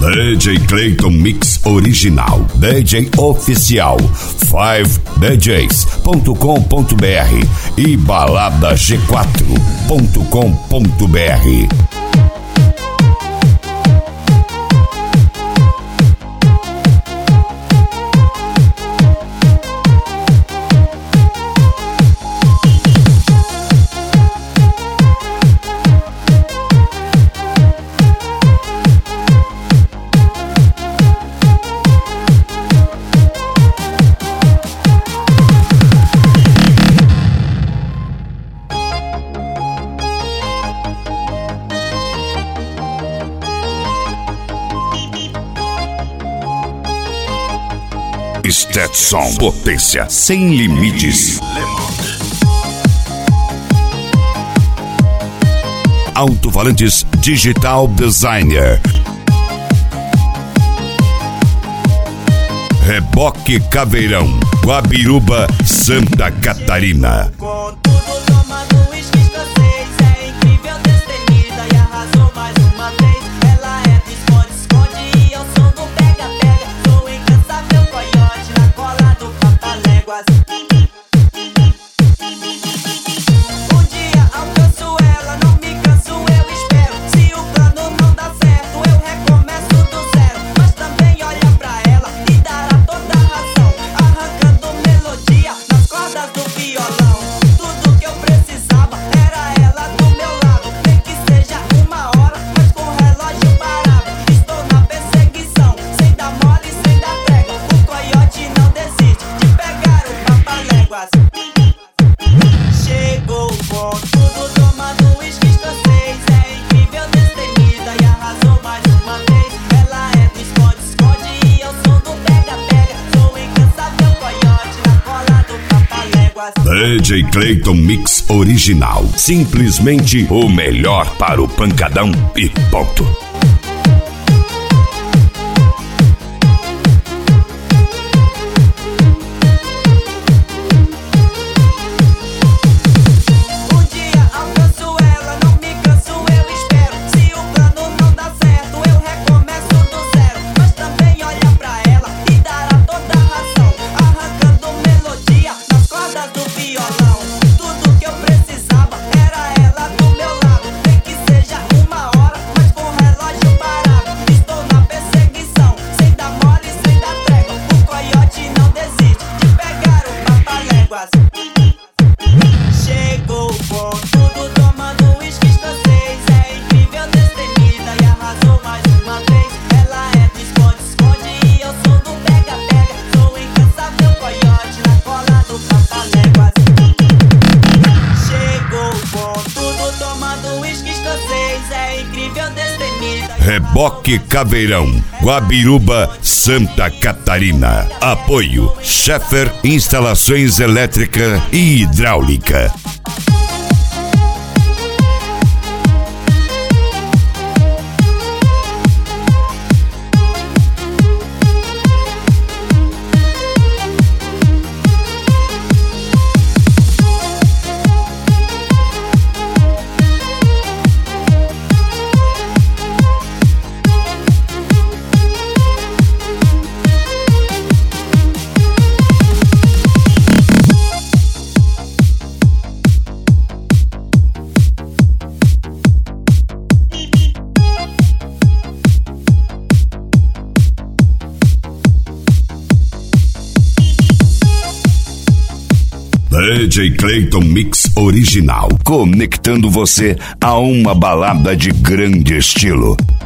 DJ Clayton Mix Original, DJ Oficial, 5djs.com.br e baladag4.com.br. Stetson, potência sem limites. Alto-falantes Digital Designer. Reboque Caveirão, Guabiruba, Santa Catarina. DJ Clayton Mix Original. Simplesmente o melhor para o pancadão e ponto. Reboque Caveirão, Guabiruba, Santa Catarina. Apoio Scheffer Instalações Elétrica e Hidráulica. DJ Clayton Mix Original, conectando você a uma balada de grande estilo.